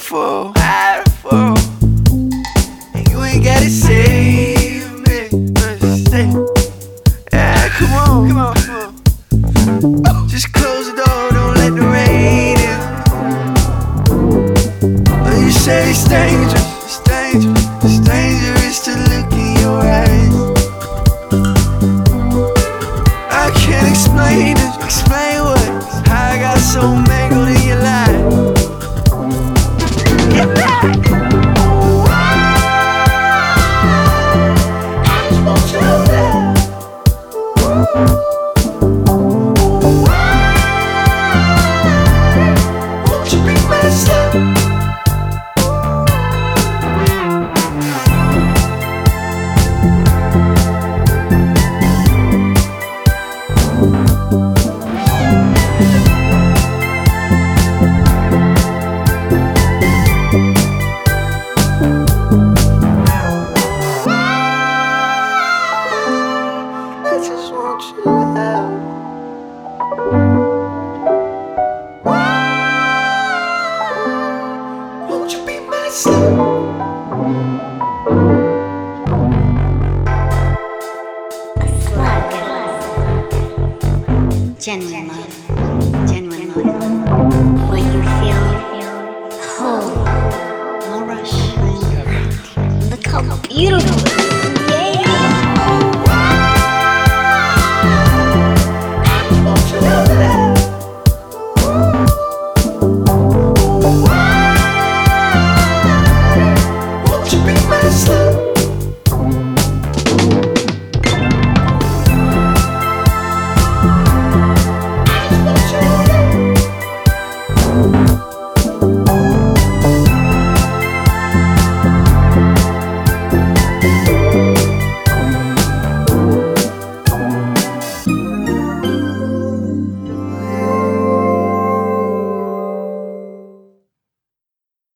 Powerful. And you ain't gotta save me. Stay. Yeah, come on. Just close the door, don't let the rain in. When you say it's dangerous, it's dangerous to look in your eyes. I can't explain it, explain what, how I got so mangled in your life. Get back! I just want you to know that. Won't you be my son? I just want you to have. Won't you be my son? Genuine love, where you feel